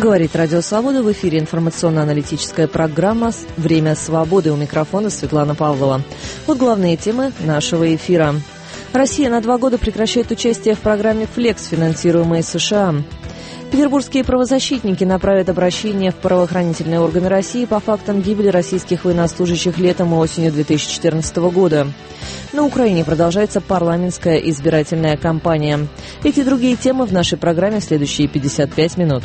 Говорит Радио Свобода. В эфире информационно-аналитическая программа «Время свободы». У микрофона Светлана Павлова. Вот главные темы нашего эфира. Россия на 2 года прекращает участие в программе «Флекс», финансируемой США. Петербургские правозащитники направят обращение в правоохранительные органы России по фактам гибели российских военнослужащих летом и осенью 2014 года. На Украине продолжается парламентская избирательная кампания. Эти и другие темы в нашей программе в следующие 55 минут.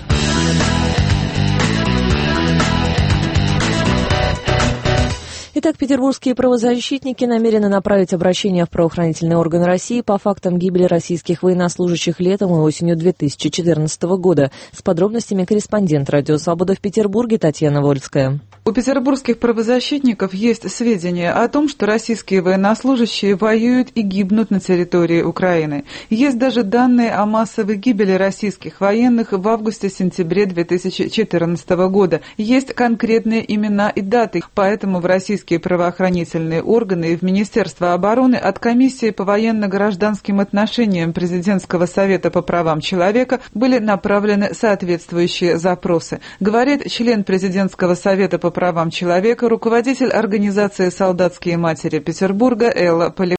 Итак, петербургские правозащитники намерены направить обращение в правоохранительные органы России по фактам гибели российских военнослужащих летом и осенью 2014 года. С подробностями корреспондент «Радио Свобода» в Петербурге Татьяна Вольская. У петербургских правозащитников есть сведения о том, что российские военнослужащие воюют и гибнут на территории Украины. Есть даже данные о массовой гибели российских военных в августе-сентябре 2014 года. Есть конкретные имена и даты, поэтому в российские правоохранительные органы и в Министерство обороны от Комиссии по военно-гражданским отношениям Президентского совета по правам человека были направлены соответствующие запросы. Говорит член Президентского совета по правам человека, руководитель организации «Солдатские матери Петербурга» Элла Полякова.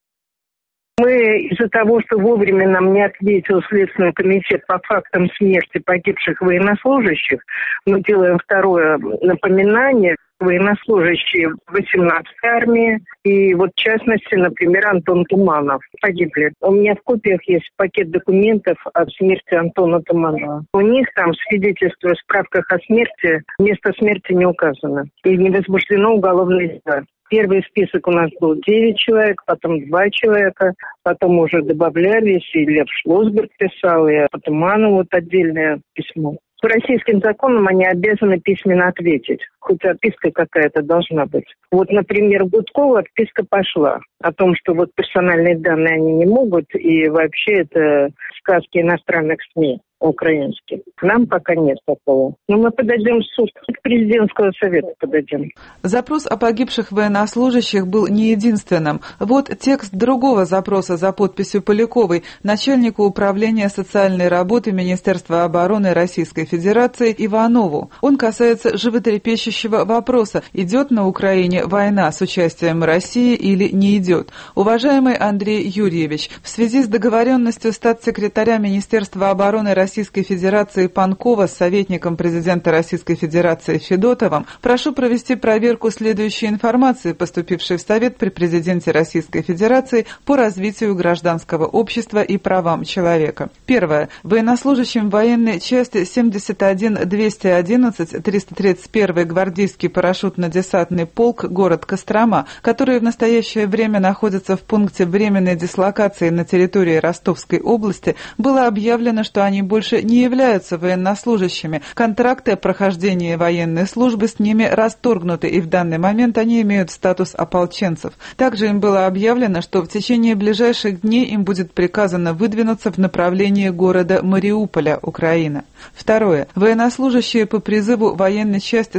Мы из-за того, что вовремя нам не ответил Следственный комитет по фактам смерти погибших военнослужащих, мы делаем второе напоминание. Военнослужащие 18-й армии и вот в частности, например, Антон Туманов погибли. У меня в копиях есть пакет документов о смерти Антона Туманова. У них там свидетельство в справках о смерти, место смерти не указано и не возбуждено уголовное дело. Первый список у нас был 9 человек, потом 2 человека, потом уже добавлялись, и Лев Шлосберг писал, и по Туманову вот отдельное письмо. По российским законам они обязаны письменно ответить. Хоть отписка какая-то должна быть. Вот, например, Гудкова отписка пошла о том, что вот персональные данные они не могут, и вообще это сказки иностранных СМИ украинских. Нам пока нет такого. Но мы подойдем в суд. К президентского совета подойдем. Запрос о погибших военнослужащих был не единственным. Вот текст другого запроса за подписью Поляковой, начальнику управления социальной работы Министерства обороны Российской Федерации Иванову. Он касается животрепещущего вопроса: идет на Украине война с участием России или не идет. Уважаемый Андрей Юрьевич, в связи с договоренностью статс-секретаря Министерства обороны Российской Федерации Панкова с советником президента Российской Федерации Федотовым, прошу провести проверку следующей информации, поступившей в Совет при президенте Российской Федерации по развитию гражданского общества и правам человека. Первое. Военнослужащим военной части 71-211 331-й гвардейский парашютно-десантный полк город Кострома, которые в настоящее время находятся в пункте временной дислокации на территории Ростовской области, было объявлено, что они больше не являются военнослужащими. Контракты о прохождении военной службы с ними расторгнуты, и в данный момент они имеют статус ополченцев. Также им было объявлено, что в течение ближайших дней им будет приказано выдвинуться в направлении города Мариуполя, Украина. Второе. Военнослужащие по призыву военной части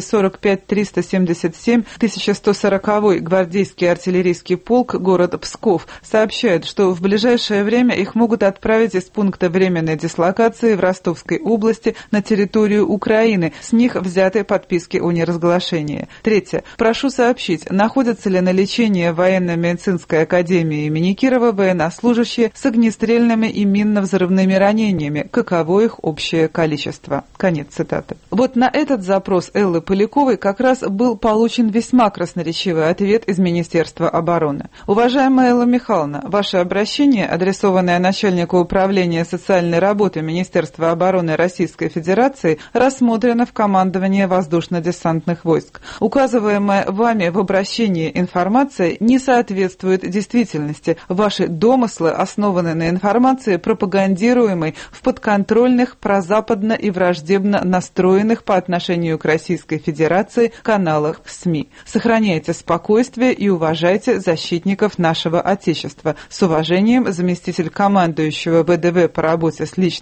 45-377 1140-й гвардейский артиллерийский полк город Псков сообщают, что в ближайшее время их могут отправить из пункта временной дислокации в Ростовской области на территорию Украины. С них взяты подписки о неразглашении. Третье. Прошу сообщить, находятся ли на лечении в военно-медицинской академии имени Кирова военнослужащие с огнестрельными и минно-взрывными ранениями, каково их общее количество. Конец цитаты. Вот на этот запрос Эллы Поляковой как раз был получен весьма красноречивый ответ из Министерства обороны. Уважаемая Элла Михайловна, ваше обращение, адресованное начальнику управления социальной работы Министерства обороны Российской Федерации, рассмотрено в командовании воздушно-десантных войск. Указываемая вами в обращении информация не соответствует действительности. Ваши домыслы основаны на информации, пропагандируемой в подконтрольных, прозападно и враждебно настроенных по отношению к Российской Федерации каналах СМИ. Сохраняйте спокойствие и уважайте защитников нашего Отечества. С уважением, заместитель командующего ВДВ по работе с личным составом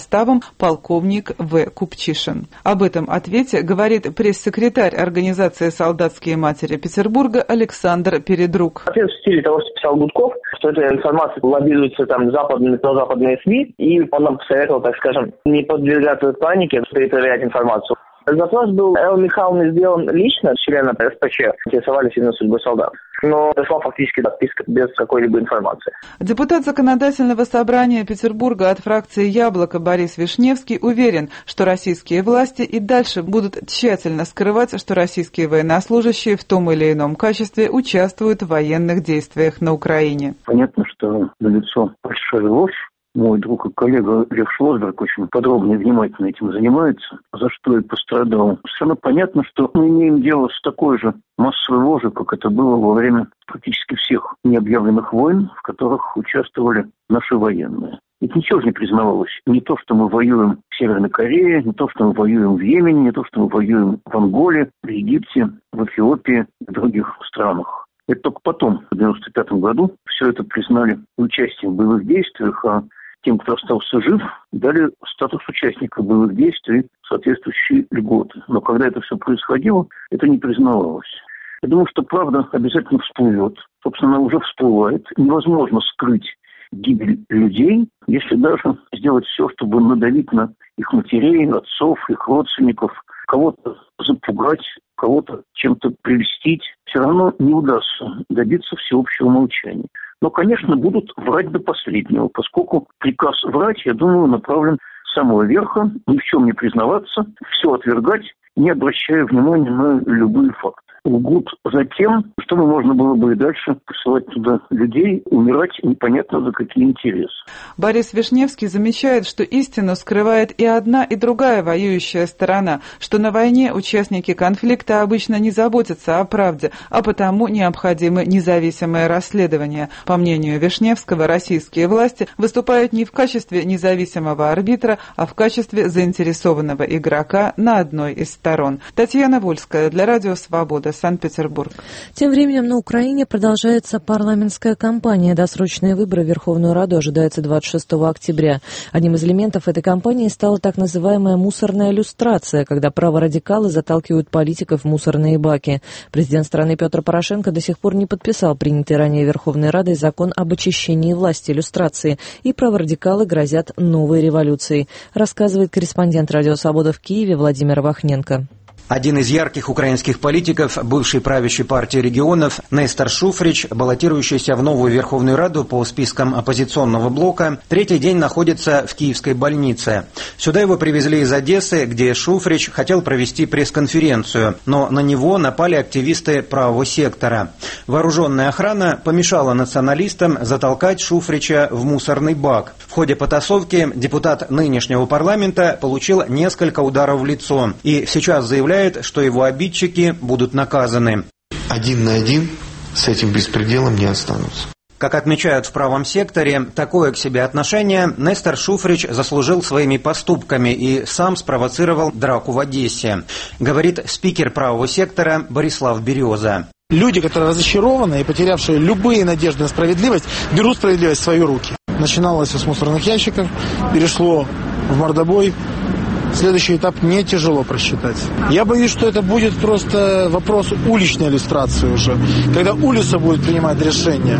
составом полковник В. Купчишин. Об этом ответе говорит пресс-секретарь организации «Солдатские матери Петербурга» Александр Передрук. Ответ в стиле того, что писал Гудков, что эта информация лоббируется западные СМИ, и он нам посоветовал, так скажем, не подвергаться панике, перепроверять информацию. Запрос был Эллы Михайловны сделан лично, члена СПЧ, интересовались именно судьбой солдат. Но дошла фактически отписка без какой-либо информации. Депутат Законодательного собрания Петербурга от фракции «Яблоко» Борис Вишневский уверен, что российские власти и дальше будут тщательно скрывать, что российские военнослужащие в том или ином качестве участвуют в военных действиях на Украине. Понятно, что налицо большая ложь. Мой друг и коллега Лев Шлосберг очень подробно и внимательно этим занимается, за что и пострадал. Совершенно понятно, что мы имеем дело с такой же массовой ложью, как это было во время практически всех необъявленных войн, в которых участвовали наши военные. Ведь ничего же не признавалось. Не то, что мы воюем в Северной Корее, не то, что мы воюем в Йемене, не то, что мы воюем в Анголе, в Египте, в Эфиопии и других странах. Это только потом, в 1995 году, все это признали участием в боевых действиях, а тем, кто остался жив, дали статус участника боевых действий, соответствующие льготы. Но когда это все происходило, это не признавалось. Я думаю, что правда обязательно всплывет. Собственно, она уже всплывает. Невозможно скрыть гибель людей, если даже сделать все, чтобы надавить на их матерей, отцов, их родственников, кого-то запугать, кого-то чем-то прельстить. Все равно не удастся добиться всеобщего молчания. Но, конечно, будут врать до последнего, поскольку приказ врать, я думаю, направлен с самого верха, ни в чем не признаваться, все отвергать, не обращая внимания на любые факты. Лгут за тем, чтобы можно было бы и дальше посылать туда людей, умирать непонятно за какие интересы. Борис Вишневский замечает, что истину скрывает и одна, и другая воюющая сторона, что на войне участники конфликта обычно не заботятся о правде, а потому необходимы независимые расследования. По мнению Вишневского, российские власти выступают не в качестве независимого арбитра, а в качестве заинтересованного игрока на одной из сторон. Татьяна Вольская для Радио Свобода, Санкт-Петербург. Тем временем на Украине продолжается парламентская кампания. Досрочные выборы в Верховную Раду ожидаются 26 октября. Одним из элементов этой кампании стала так называемая мусорная люстрация, когда праворадикалы заталкивают политиков в мусорные баки. Президент страны Петр Порошенко до сих пор не подписал принятый ранее Верховной Радой закон об очищении власти люстрации, и праворадикалы грозят новой революцией, рассказывает корреспондент Радио Свобода в Киеве Владимир Вахненко. Один из ярких украинских политиков, бывший правящей партии регионов, Нестор Шуфрич, баллотирующийся в новую Верховную Раду по спискам оппозиционного блока, третий день находится в киевской больнице. Сюда его привезли из Одессы, где Шуфрич хотел провести пресс-конференцию, но на него напали активисты правого сектора. Вооруженная охрана помешала националистам затолкать Шуфрича в мусорный бак. В ходе потасовки депутат нынешнего парламента получил несколько ударов в лицо и сейчас заявляет, что его обидчики будут наказаны. 1 на 1 с этим беспределом не останутся. Как отмечают в правом секторе, такое к себе отношение Нестор Шуфрич заслужил своими поступками и сам спровоцировал драку в Одессе, говорит спикер правого сектора Борислав Береза. Люди, которые разочарованы и потерявшие любые надежды на справедливость, берут справедливость в свои руки. Начиналось с мусорных ящиков, перешло в мордобой. Следующий этап не тяжело просчитать. Я боюсь, что это будет просто вопрос уличной иллюстрации уже. Когда улица будет принимать решения.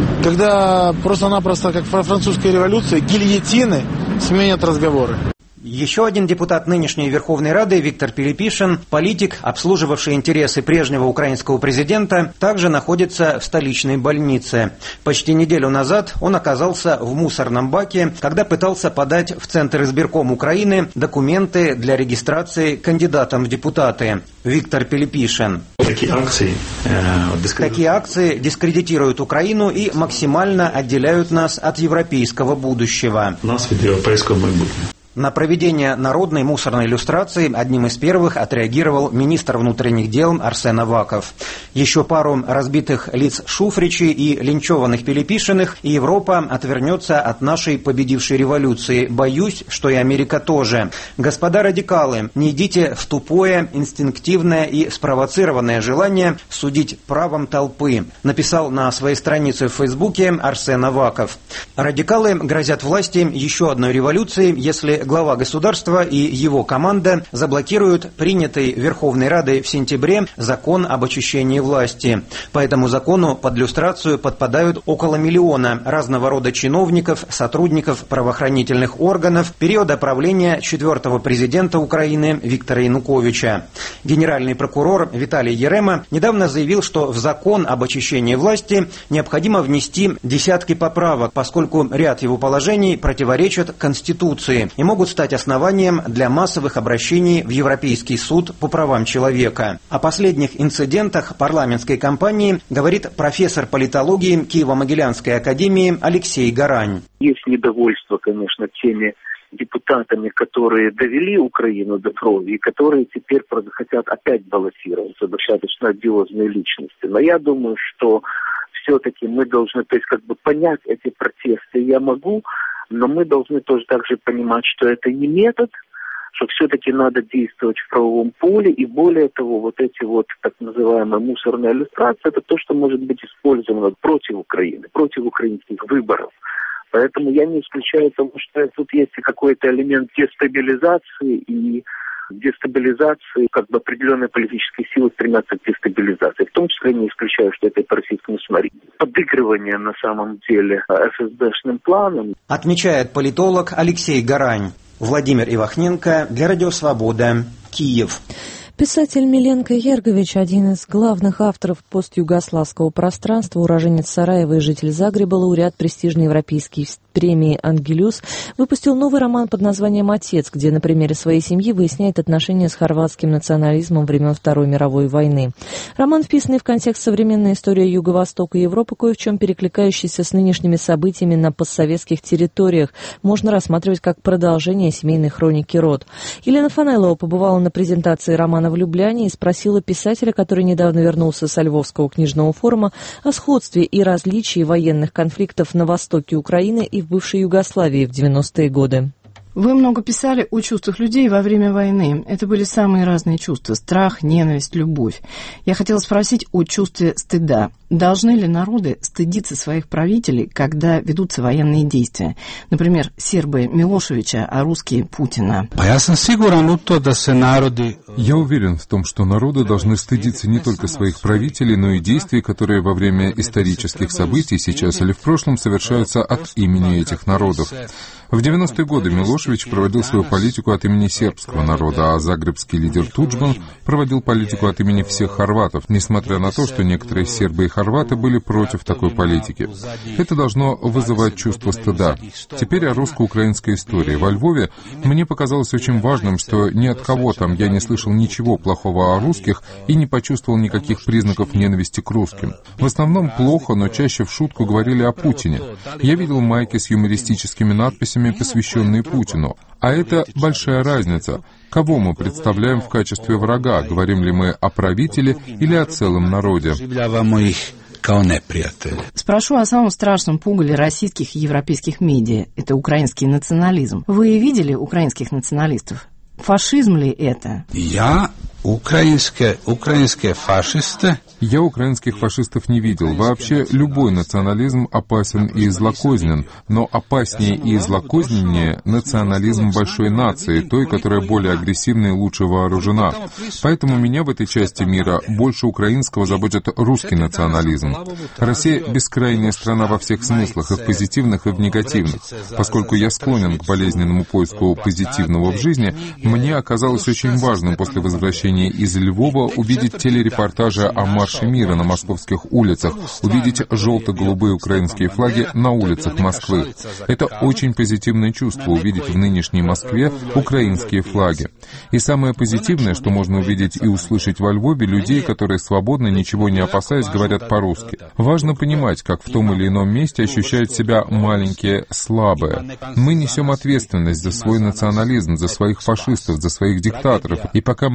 Когда просто-напросто, как в французской революции, гильотины сменят разговоры. Еще один депутат нынешней Верховной Рады Виктор Пилипишин, политик, обслуживавший интересы прежнего украинского президента, также находится в столичной больнице. Почти неделю назад он оказался в мусорном баке, когда пытался подать в Центр избирком Украины документы для регистрации кандидатом в депутаты. Виктор Пилипишин. Такие акции дискредитируют Украину и максимально отделяют нас от европейского будущего. Нас от европейского будущего. На проведение народной мусорной иллюстрации одним из первых отреагировал министр внутренних дел Арсен Аваков. Еще пару разбитых лиц Шуфричей и линчеванных Пилипишиных, и Европа отвернется от нашей победившей революции. Боюсь, что и Америка тоже. Господа радикалы, не идите в тупое, инстинктивное и спровоцированное желание судить правом толпы, написал на своей странице в Фейсбуке Арсен Аваков. Радикалы грозят власти еще одной революцией, если глава государства и его команда заблокируют принятый Верховной Радой в сентябре закон об очищении власти. По этому закону под люстрацию подпадают около миллиона разного рода чиновников, сотрудников правоохранительных органов периода правления 4-го президента Украины Виктора Януковича. Генеральный прокурор Виталий Ярема недавно заявил, что в закон об очищении власти необходимо внести десятки поправок, поскольку ряд его положений противоречат Конституции и могут стать основанием для массовых обращений в Европейский суд по правам человека. О последних инцидентах парламентской кампании говорит профессор политологии Киево-Могилянской академии Алексей Гарань. Есть недовольство, конечно, теми депутатами, которые довели Украину до крови и которые теперь хотят опять баллотироваться, достаточно одиозные личности. Но я думаю, что все-таки мы должны, понять эти протесты я могу, но мы должны тоже также понимать, что это не метод, что все-таки надо действовать в правовом поле, и более того, эти так называемые мусорные иллюстрации, это то, что может быть использовано против Украины, против украинских выборов. Поэтому я не исключаю того, что тут есть какой-то элемент дестабилизации и дестабилизации, определенные политические силы стремятся к дестабилизации. В том числе не исключаю, что это и по российскому СМИ. Подыгрывание на самом деле ФСБшным планом. Отмечает политолог Алексей Гарань. Владимир Ивахненко для Радио Свобода, Киев. Писатель Миленко Ергович, один из главных авторов постюгославского пространства, уроженец Сараева и житель Загреба, лауреат престижной европейской премии «Ангелюс», выпустил новый роман под названием «Отец», где на примере своей семьи выясняет отношения с хорватским национализмом времен Второй мировой войны. Роман, вписанный в контекст современной истории Юго-Востока и Европы, кое в чем перекликающийся с нынешними событиями на постсоветских территориях, можно рассматривать как продолжение семейной хроники «Род». Елена Фанайлова побывала на презентации романа в Любляне и спросила писателя, который недавно вернулся со Львовского книжного форума, о сходстве и различии военных конфликтов на востоке Украины и в бывшей Югославии в 90-е годы. Вы много писали о чувствах людей во время войны. Это были самые разные чувства – страх, ненависть, любовь. Я хотела спросить о чувстве стыда. Должны ли народы стыдиться своих правителей, когда ведутся военные действия? Например, сербы Милошевича, а русские Путина. Я уверен в том, что народы должны стыдиться не только своих правителей, но и действий, которые во время исторических событий сейчас или в прошлом совершаются от имени этих народов. В 90-е годы Милошевич проводил свою политику от имени сербского народа, а загребский лидер Туджман проводил политику от имени всех хорватов, несмотря на то, что некоторые сербы и хорваты были против такой политики. Это должно вызывать чувство стыда. Теперь о русско-украинской истории. Во Львове мне показалось очень важным, что ни от кого там я не слышал ничего плохого о русских и не почувствовал никаких признаков ненависти к русским. В основном плохо, но чаще в шутку говорили о Путине. Я видел майки с юмористическими надписями, посвященные Путину. А это большая разница. Кого мы представляем в качестве врага? Говорим ли мы о правителе или о целом народе? Спрошу о самом страшном пугале российских и европейских медиа. Это украинский национализм. Вы видели украинских националистов? Фашизм ли это? Я украинские фашисты. Я украинских фашистов не видел. Вообще, любой национализм опасен и злокознен, но опаснее и злокозненнее национализм большой нации, той, которая более агрессивна и лучше вооружена. Поэтому меня в этой части мира больше украинского заботит русский национализм. Россия — бескрайняя страна во всех смыслах, и в позитивных, и в негативных. Поскольку я склонен к болезненному поиску позитивного в жизни, мне оказалось очень важным после возвращения из Львова увидеть телерепортажи о марше мира на московских улицах, увидеть желто-голубые украинские флаги на улицах Москвы. Это очень позитивное чувство — увидеть в нынешней Москве украинские флаги. И самое позитивное, что можно увидеть и услышать во Львове, людей, которые свободно, ничего не опасаясь, говорят по-русски. Важно понимать, как в том или ином месте ощущают себя маленькие, слабые. Мы несем ответственность за свой национализм, за своих фашистов, за своих диктаторов, и пока мы не откажемся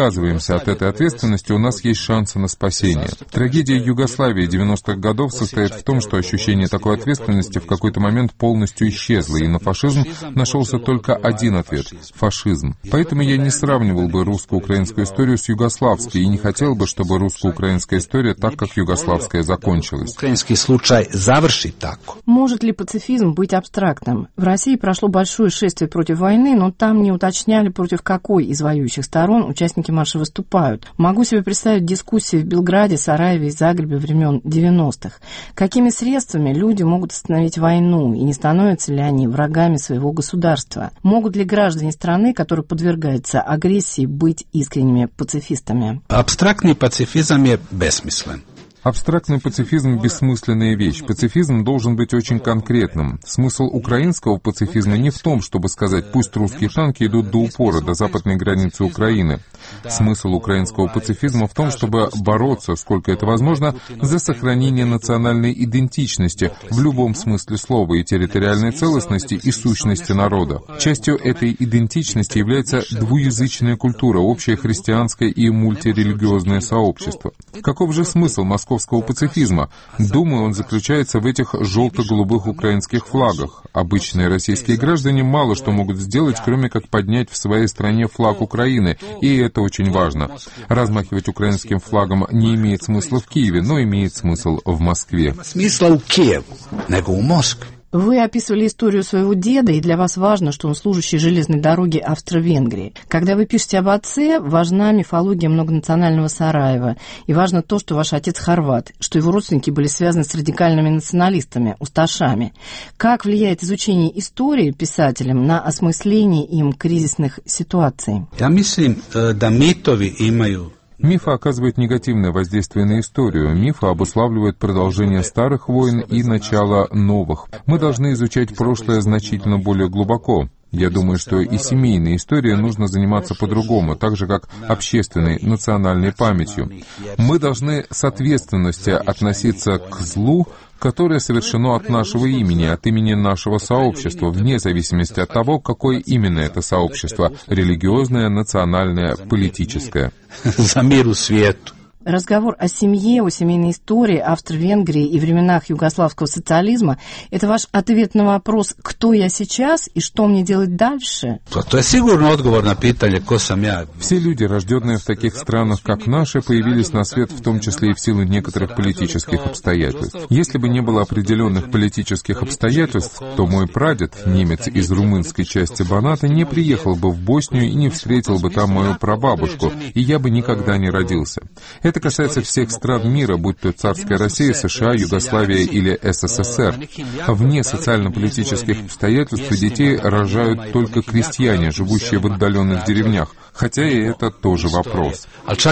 отказываемся от этой ответственности, у нас есть шансы на спасение. Трагедия Югославии 90-х годов состоит в том, что ощущение такой ответственности в какой-то момент полностью исчезло, и на фашизм нашелся только один ответ — фашизм. Поэтому я не сравнивал бы русско-украинскую историю с югославской и не хотел бы, чтобы русско-украинская история так, как югославская, закончилась. Украинский случай завершит так. Может ли пацифизм быть абстрактным? В России прошло большое шествие против войны, но там не уточняли, против какой из воюющих сторон участники марша выступают. Могу себе представить дискуссии в Белграде, Сараеве и Загребе времен 90-х. Какими средствами люди могут остановить войну, и не становятся ли они врагами своего государства? Могут ли граждане страны, которые подвергаются агрессии, быть искренними пацифистами? Абстрактный пацифизм бессмыслен. Абстрактный пацифизм – бессмысленная вещь. Пацифизм должен быть очень конкретным. Смысл украинского пацифизма не в том, чтобы сказать, пусть русские танки идут до упора, до западной границы Украины. Смысл украинского пацифизма в том, чтобы бороться, сколько это возможно, за сохранение национальной идентичности в любом смысле слова и территориальной целостности и сущности народа. Частью этой идентичности является двуязычная культура, общее христианское и мультирелигиозное сообщество. Каков же смысл московского пацифизма? Думаю, он заключается в этих желто-голубых украинских флагах. Обычные российские граждане мало что могут сделать, кроме как поднять в своей стране флаг Украины, и это очень важно. Размахивать украинским флагом не имеет смысла в Киеве, но имеет смысл в Москве. Смысла у Киева, не у Москвы. Вы описывали историю своего деда, и для вас важно, что он служащий железной дороги Австро-Венгрии. Когда вы пишете об отце, важна мифология многонационального Сараева, и важно то, что ваш отец хорват, что его родственники были связаны с радикальными националистами, усташами. Как влияет изучение истории писателям на осмысление им кризисных ситуаций? Я myslím, да митови имеют. Мифы оказывают негативное воздействие на историю. Мифы обуславливают продолжение старых войн и начало новых. Мы должны изучать прошлое значительно более глубоко. Я думаю, что и семейной историей нужно заниматься по-другому, так же, как общественной, национальной памятью. Мы должны с ответственностью относиться к злу, которое совершено от нашего имени, от имени нашего сообщества, вне зависимости от того, какое именно это сообщество — религиозное, национальное, политическое. За миру свету. Разговор о семье, о семейной истории Австро-Венгрии и временах югославского социализма – это ваш ответ на вопрос «Кто я сейчас и что мне делать дальше?» Это сигурно отговор на питание «Ко сам я?». Все люди, рожденные в таких странах, как наши, появились на свет в том числе и в силу некоторых политических обстоятельств. Если бы не было определенных политических обстоятельств, то мой прадед, немец из румынской части Баната, не приехал бы в Боснию и не встретил бы там мою прабабушку, и я бы никогда не родился. Это касается всех стран мира, будь то царская Россия, США, Югославия или СССР. Вне социально-политических обстоятельств детей рожают только крестьяне, живущие в отдаленных деревнях, хотя и это тоже вопрос.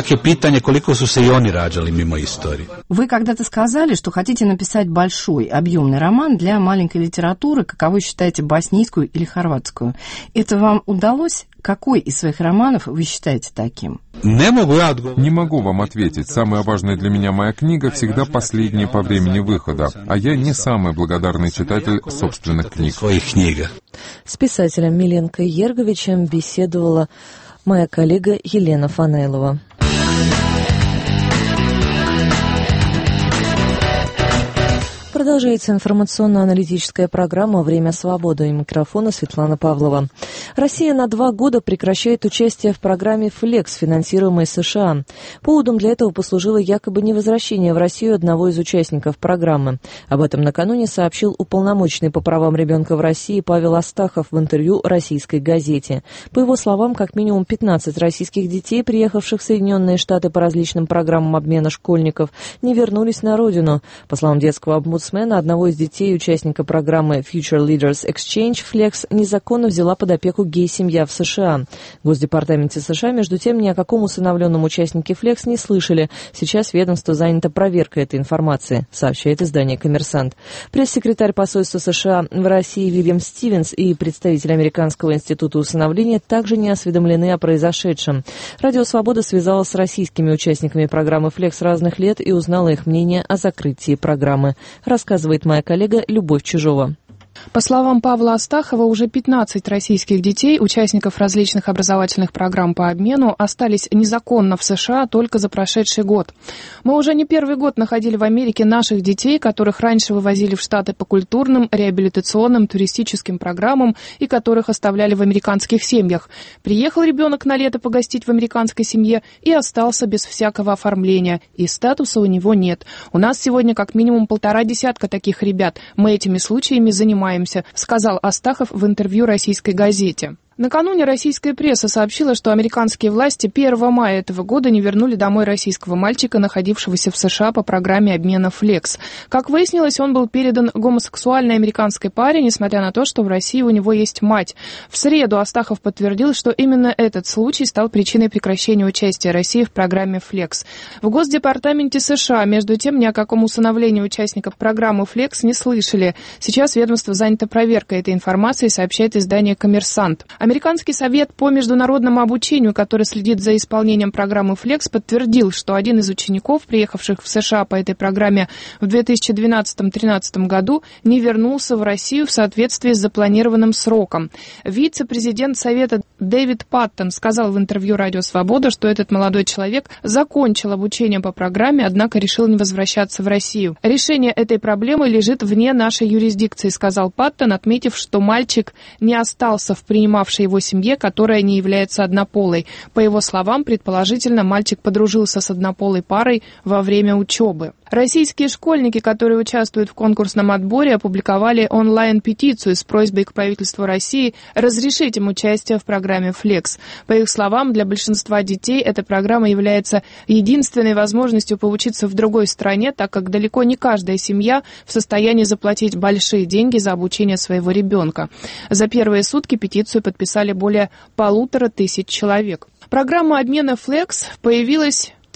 Вы когда-то сказали, что хотите написать большой, объемный роман для маленькой литературы, каковой считаете боснийскую или хорватскую. Это вам удалось? Какой из своих романов вы считаете таким? Не могу вам ответить. Самая важная для меня моя книга всегда последняя по времени выхода, а я не самый благодарный читатель собственных книг. С писателем Миленкой Ерговичем беседовала моя коллега Елена Фанайлова. Продолжается информационно-аналитическая программа «Время свободы». У микрофона Светлана Павлова. Россия на 2 года прекращает участие в программе «Флекс», финансируемой США. Поводом для этого послужило якобы невозвращение в Россию одного из участников программы. Об этом накануне сообщил уполномоченный по правам ребенка в России Павел Астахов в интервью российской газете. По его словам, как минимум 15 российских детей, приехавших в Соединенные Штаты по различным программам обмена школьников, не вернулись на родину. По словам детского омбудсмена, одного из детей, участника программы Future Leaders Exchange, Flex, незаконно взяла под опеку гей-семья в США. В Госдепартаменте США, между тем, ни о каком усыновленном участнике Flex не слышали. Сейчас ведомство занято проверкой этой информации, сообщает издание «Коммерсант». Пресс-секретарь посольства США в России Вильям Стивенс и представитель Американского института усыновления также не осведомлены о произошедшем. Радио «Свобода» связалась с российскими участниками программы Flex разных лет и узнала их мнение о закрытии программы. Рассказывает моя коллега Любовь Чижова. По словам Павла Астахова, уже 15 российских детей, участников различных образовательных программ по обмену, остались незаконно в США только за прошедший год. Мы уже не первый год находили в Америке наших детей, которых раньше вывозили в Штаты по культурным, реабилитационным, туристическим программам и которых оставляли в американских семьях. Приехал ребенок на лето погостить в американской семье и остался без всякого оформления, и статуса у него нет. У нас сегодня как минимум 1,5 десятка таких ребят. Мы этими случаями занимаемся, сказал Астахов в интервью российской газете. Накануне российская пресса сообщила, что американские власти 1 мая этого года не вернули домой российского мальчика, находившегося в США по программе обмена «Флекс». Как выяснилось, он был передан гомосексуальной американской паре, несмотря на то, что в России у него есть мать. В среду Астахов подтвердил, что именно этот случай стал причиной прекращения участия России в программе «Флекс». В Госдепартаменте США, между тем, ни о каком усыновлении участников программы «Флекс» не слышали. Сейчас ведомство занято проверкой этой информации, сообщает издание «Коммерсант». Американский совет по международному обучению, который следит за исполнением программы «Флекс», подтвердил, что один из учеников, приехавших в США по этой программе в 2012-2013 году, не вернулся в Россию в соответствии с запланированным сроком. Вице-президент совета Дэвид Паттон сказал в интервью «Радио Свобода», что этот молодой человек закончил обучение по программе, однако решил не возвращаться в Россию. «Решение этой проблемы лежит вне нашей юрисдикции», сказал Паттон, отметив, что мальчик не остался в принимавшей его семье, которая не является однополой. По его словам, предположительно, мальчик подружился с однополой парой во время учебы. Российские школьники, которые участвуют в конкурсном отборе, опубликовали онлайн-петицию с просьбой к правительству России разрешить им участие в программе «Флекс». По их словам, для большинства детей эта программа является единственной возможностью поучиться в другой стране, так как далеко не каждая семья в состоянии заплатить большие деньги за обучение своего ребенка. За первые сутки петицию подписали более 1500 человек. Программа обмена «Флекс» появилась в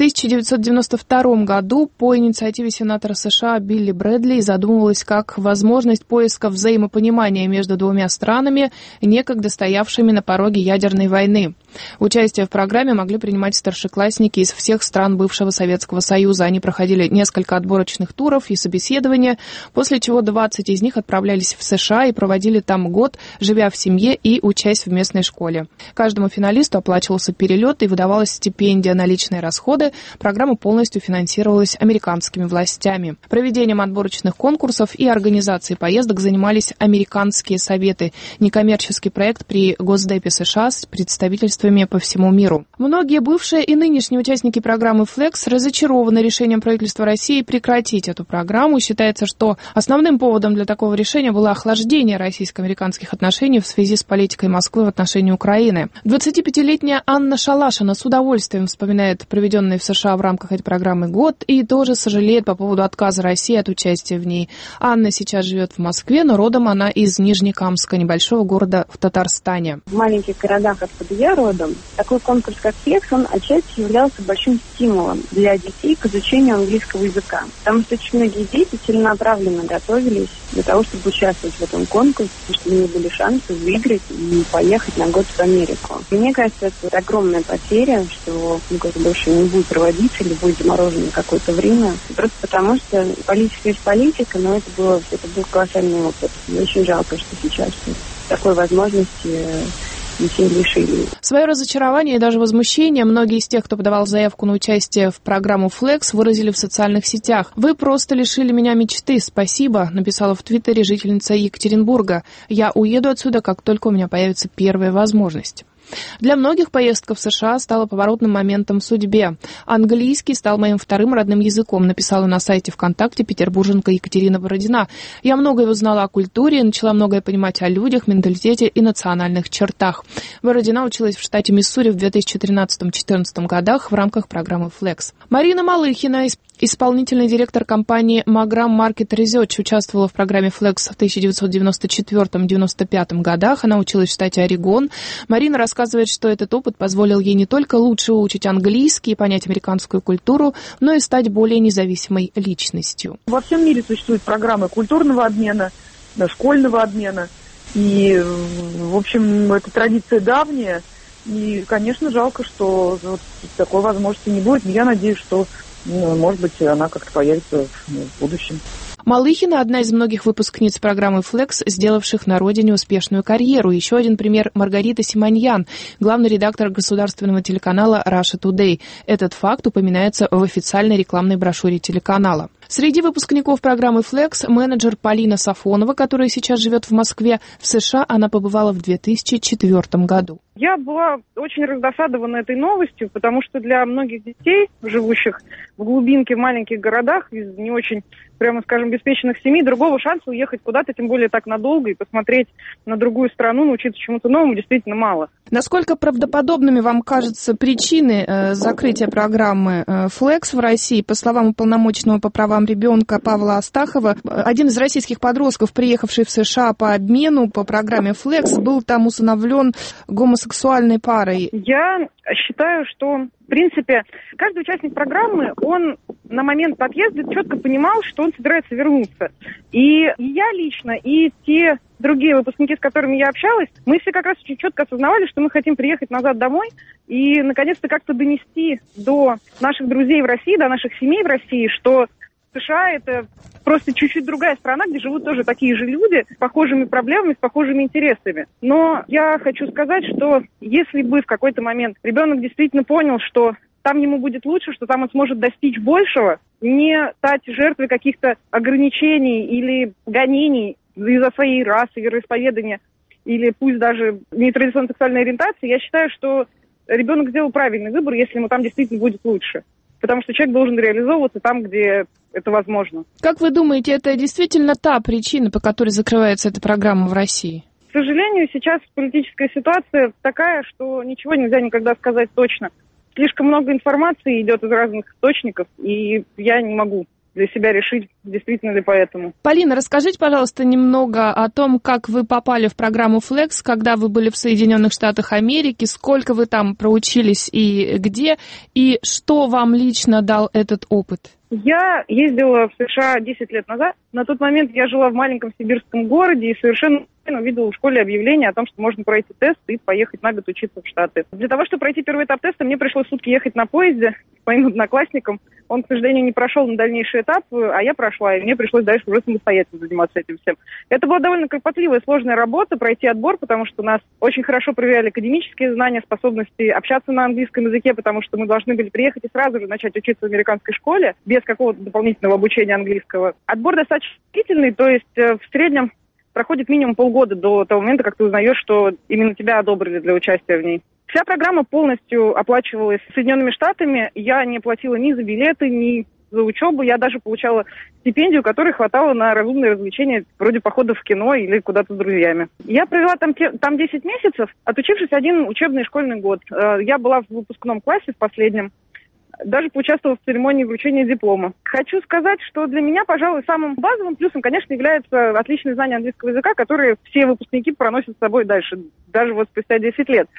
1992 году по инициативе сенатора США Билли Брэдли и задумывалась как возможность поиска взаимопонимания между двумя странами, некогда стоявшими на пороге ядерной войны. Участие в программе могли принимать старшеклассники из всех стран бывшего Советского Союза. Они проходили несколько отборочных туров и собеседования, после чего 20 из них отправлялись в США и проводили там год, живя в семье и учась в местной школе. Каждому финалисту оплачивался перелет и выдавалась стипендия на личные расходы. Программа полностью финансировалась американскими властями. Проведением отборочных конкурсов и организацией поездок занимались американские советы, некоммерческий проект при Госдепе США с представительствами по всему миру. Многие бывшие и нынешние участники программы «Флекс» разочарованы решением правительства России прекратить эту программу. Считается, что основным поводом для такого решения было охлаждение российско-американских отношений в связи с политикой Москвы в отношении Украины. 25-летняя Анна Шалашина с удовольствием вспоминает проведенный в США в рамках этой программы год и тоже сожалеет по поводу отказа России от участия в ней. Анна сейчас живет в Москве, но родом она из Нижнекамска, небольшого города в Татарстане. В маленьких городах, откуда я родом, такой конкурс, как «Флекс», он отчасти являлся большим стимулом для детей к изучению английского языка. Потому что очень многие дети целенаправленно готовились для того, чтобы участвовать в этом конкурсе, потому что у них были шансы выиграть и поехать на год в Америку. Мне кажется, это огромная потеря, что конкурс больше не будет проводиться или будет заморожен на какое-то время. Просто потому, что политика есть политика, но это был колоссальный опыт. Мне очень жалко, что сейчас такой возможности детей лишили. Свое разочарование и даже возмущение многие из тех, кто подавал заявку на участие в программу «Флекс», выразили в социальных сетях. «Вы просто лишили меня мечты. Спасибо», написала в Твиттере жительница Екатеринбурга. «Я уеду отсюда, как только у меня появится первая возможность». Для многих поездка в США стала поворотным моментом в судьбе. «Английский стал моим вторым родным языком», написала на сайте ВКонтакте петербурженка Екатерина Бородина. «Я многое узнала о культуре, начала многое понимать о людях, менталитете и национальных чертах». Бородина училась в штате Миссури в 2013-2014 годах в рамках программы «Флекс». Марина Малыхина, исполнительный директор компании Magram Market Research, участвовала в программе «Флекс» в 1994-1995 годах. Она училась в штате Орегон. Марина рассказывает, что этот опыт позволил ей не только лучше выучить английский и понять американскую культуру, но и стать более независимой личностью. Во всем мире существуют программы культурного обмена, школьного обмена. И, в общем, это традиция давняя. И, конечно, жалко, что вот такой возможности не будет. Я надеюсь, что, может быть, она как-то появится в будущем. Малыхина – одна из многих выпускниц программы «Флекс», сделавших на родине успешную карьеру. Еще один пример – Маргарита Симоньян, главный редактор государственного телеканала Russia Today. Этот факт упоминается в официальной рекламной брошюре телеканала. Среди выпускников программы «Флекс» менеджер Полина Сафонова, которая сейчас живет в Москве. В США она побывала в 2004 году. Я была очень раздосадована этой новостью, потому что для многих детей, живущих в глубинке, в маленьких городах, из не очень, прямо скажем, обеспеченных семей, другого шанса уехать куда-то, тем более так надолго, и посмотреть на другую страну, научиться чему-то новому действительно мало. Насколько правдоподобными вам кажутся причины закрытия программы «Флекс» в России? По словам уполномоченного по правам ребенка Павла Астахова, один из российских подростков, приехавший в США по обмену по программе «Флекс», был там усыновлен гомосексуальной парой. Я считаю, что, в принципе, каждый участник программы, он на момент отъезда четко понимал, что он собирается вернуться. И я лично, и те другие выпускники, с которыми я общалась, мы все как раз очень четко осознавали, что мы хотим приехать назад домой и, наконец-то, как-то донести до наших друзей в России, до наших семей в России, что США – это просто чуть-чуть другая страна, где живут тоже такие же люди с похожими проблемами, с похожими интересами. Но я хочу сказать, что если бы в какой-то момент ребенок действительно понял, что там ему будет лучше, что там он сможет достичь большего, не стать жертвой каких-то ограничений или гонений из-за своей расы, вероисповедания или пусть даже нетрадиционной сексуальной ориентации, я считаю, что ребенок сделал правильный выбор, если ему там действительно будет лучше. Потому что человек должен реализовываться там, где это возможно. Как вы думаете, это действительно та причина, по которой закрывается эта программа в России? К сожалению, сейчас политическая ситуация такая, что ничего нельзя никогда сказать точно. Слишком много информации идет из разных источников, и я не могу для себя решить, действительно ли поэтому. Полина, расскажите, пожалуйста, немного о том, как вы попали в программу «Флекс», когда вы были в Соединенных Штатах Америки, сколько вы там проучились и где, и что вам лично дал этот опыт? Я ездила в США 10 лет назад. На тот момент я жила в маленьком сибирском городе и совершенно увидела в школе объявление о том, что можно пройти тест и поехать на год учиться в Штаты. Для того, чтобы пройти первый этап теста, мне пришлось сутки ехать на поезде с моим одноклассником. Он, к сожалению, не прошел на дальнейший этап, а я прошла, и мне пришлось дальше уже самостоятельно заниматься этим всем. Это была довольно кропотливая, сложная работа, пройти отбор, потому что нас очень хорошо проверяли академические знания, способности общаться на английском языке, потому что мы должны были приехать и сразу же начать учиться в американской школе, без какого-то дополнительного обучения английского. Отбор достаточно длительный, то есть в среднем проходит минимум полгода до того момента, как ты узнаешь, что именно тебя одобрили для участия в ней. Вся программа полностью оплачивалась Соединенными Штатами. Я не платила ни за билеты, ни за учебу. Я даже получала стипендию, которой хватало на разумные развлечения, вроде походов в кино или куда-то с друзьями. Я провела там 10 месяцев, отучившись один учебный школьный год. Я была в выпускном классе, в последнем. Даже поучаствовала в церемонии вручения диплома. Хочу сказать, что для меня, пожалуй, самым базовым плюсом, конечно, является отличное знание английского языка, которое все выпускники проносят с собой дальше, даже вот спустя 10 лет.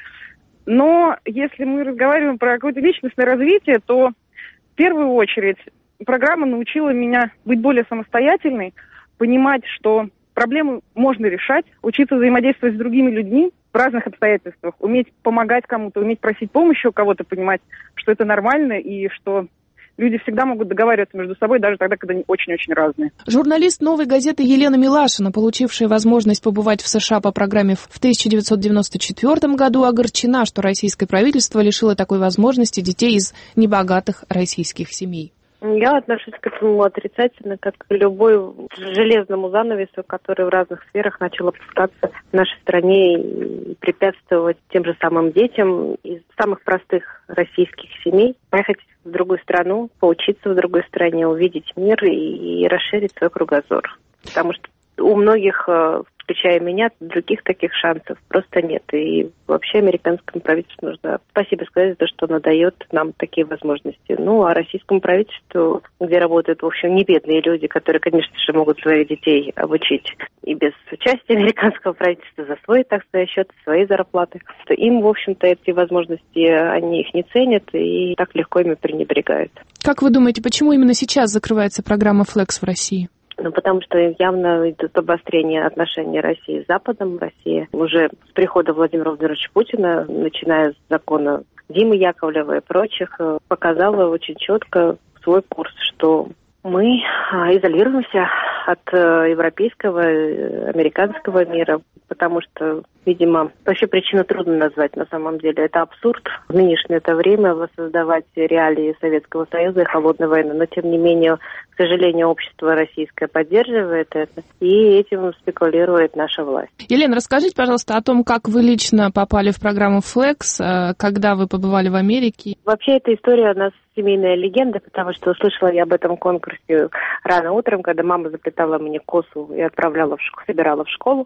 Но если мы разговариваем про какое-то личностное развитие, то в первую очередь программа научила меня быть более самостоятельной, понимать, что проблемы можно решать, учиться взаимодействовать с другими людьми в разных обстоятельствах, уметь помогать кому-то, уметь просить помощи у кого-то, понимать, что это нормально и что люди всегда могут договариваться между собой, даже тогда, когда они очень-очень разные. Журналист «Новой газеты» Елена Милашина, получившая возможность побывать в США по программе в 1994 году, огорчена, что российское правительство лишило такой возможности детей из небогатых российских семей. Я отношусь к этому отрицательно, как к любому железному занавесу, который в разных сферах начал опускаться в нашей стране и препятствовать тем же самым детям из самых простых российских семей поехать в другую страну, поучиться в другой стране, увидеть мир и расширить свой кругозор. Потому что у многих, включая меня, других таких шансов просто нет. И вообще американскому правительству нужно спасибо сказать за то, что оно дает нам такие возможности. Ну, а российскому правительству, где работают, в общем, не бедные люди, которые, конечно же, могут своих детей обучить и без участия американского правительства за свой, так сказать, счет, свои зарплаты, то им, в общем-то, эти возможности, они их не ценят и так легко ими пренебрегают. Как вы думаете, почему именно сейчас закрывается программа «Флекс» в России? Ну, потому что явно идет обострение отношений России с Западом. Россия уже с прихода Владимира Владимировича Путина, начиная с закона Димы Яковлева и прочих, показала очень четко свой курс, что мы изолируемся от европейского, американского мира, потому что, видимо, вообще причину трудно назвать на самом деле. Это абсурд в нынешнее это время воссоздавать реалии Советского Союза и холодной войны. Но, тем не менее, к сожалению, общество российское поддерживает это, и этим спекулирует наша власть. Елена, расскажите, пожалуйста, о том, как вы лично попали в программу Flex, когда вы побывали в Америке. Вообще, эта история у нас семейная легенда, потому что услышала я об этом конкурсе рано утром, когда мама заплетала мне косу и отправляла собирала в школу.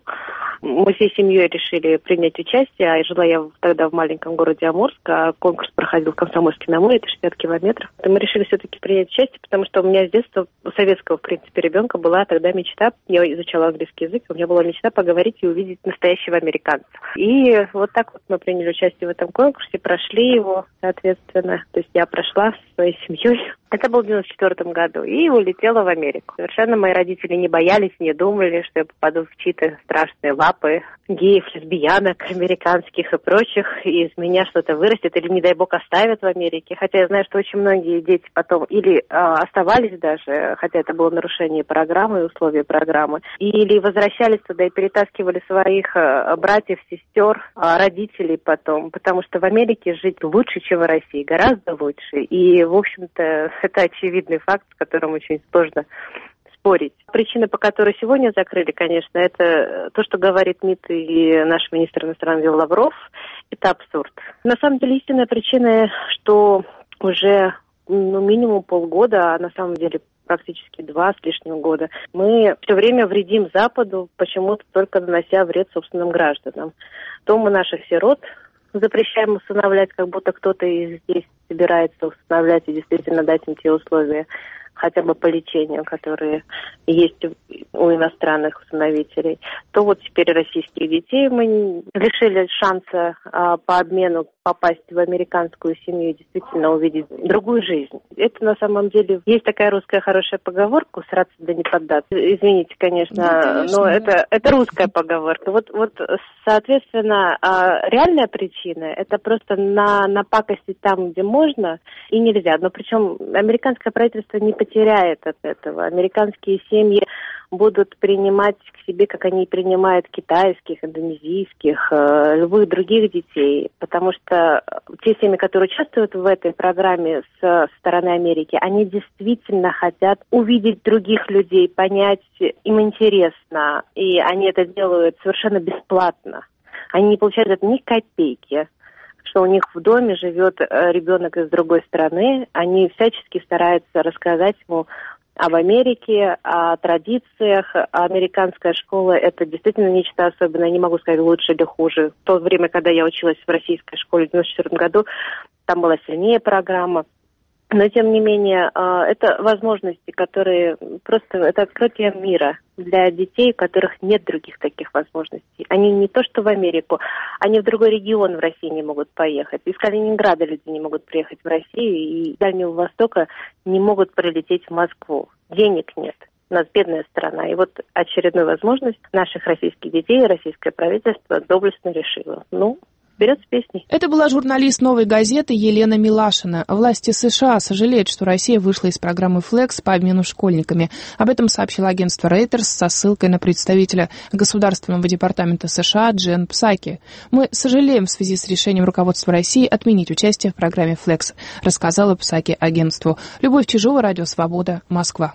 Мы всей семьей решили принять участие, а жила я тогда в маленьком городе Амурск, а конкурс проходил в Комсомольске-на-Амуре, это 60 километров. И мы решили все-таки принять участие, потому что у меня с детства, у советского, в принципе, ребенка была тогда мечта, я изучала английский язык, у меня была мечта поговорить и увидеть настоящего американца. И вот так вот мы приняли участие в этом конкурсе, прошли его, соответственно, то есть я прошла со своей семьей. Это был в 1994 году, и улетела в Америку. Совершенно мои родители не боялись, не думали, что я попаду в чьи-то страшные лапы геев, лесбиянок, американских и прочих, и из меня что-то вырастет, или, не дай бог, оставят в Америке. Хотя я знаю, что очень многие дети потом или оставались даже, хотя это было нарушение программы и условий программы, или возвращались туда и перетаскивали своих братьев, сестер, родителей потом, потому что в Америке жить лучше, чем в России, гораздо лучше. И, в общем-то, это очевидный факт, с которым очень сложно спорить. Причина, по которой сегодня закрыли, конечно, это то, что говорит МИД и наш министр иностранных дел Лавров. Это абсурд. На самом деле истинная причина, что уже минимум полгода, а на самом деле практически 2 с лишним года, мы все время вредим Западу, почему-то только нанося вред собственным гражданам. Дома наших сирот запрещаем усыновлять, как будто кто-то здесь собирается усыновлять и действительно дать им те условия, хотя бы по лечению, которые есть у иностранных усыновителей, то вот теперь российских детей мы лишили шанса по обмену попасть в американскую семью и действительно увидеть другую жизнь. Это на самом деле... Есть такая русская хорошая поговорка «Усраться да не поддаться». Извините, конечно, но это русская поговорка. Вот, соответственно, реальная причина – это просто напакостить там, где можно и нельзя. Но причем американское правительство не потеряет от этого. Американские семьи будут принимать к себе, как они принимают китайских, индонезийских, любых других детей, потому что те семьи, которые участвуют в этой программе со стороны Америки, они действительно хотят увидеть других людей, понять, им интересно, и они это делают совершенно бесплатно. Они не получают от них копейки, что у них в доме живет ребенок из другой страны, они всячески стараются рассказать ему об Америке, о традициях. Американская школа – это действительно нечто особенное. Не могу сказать, лучше или хуже. В то время, когда я училась в российской школе в 1994 году, там была сильнее программа. Но, тем не менее, это возможности, которые просто... Это открытие мира для детей, у которых нет других таких возможностей. Они не то что в Америку, они в другой регион в России не могут поехать. Из Калининграда люди не могут приехать в Россию, и из Дальнего Востока не могут прилететь в Москву. Денег нет. У нас бедная страна. И вот очередную возможность наших российских детей российское правительство доблестно решило. Вперед с песней. Это была журналист «Новой газеты» Елена Милашина. Власти США сожалеют, что Россия вышла из программы Flex по обмену школьниками. Об этом сообщило агентство Reuters со ссылкой на представителя Государственного департамента США Джен Псаки. «Мы сожалеем в связи с решением руководства России отменить участие в программе Flex», рассказала Псаки агентству. Любовь Чижова, Радио Свобода, Москва.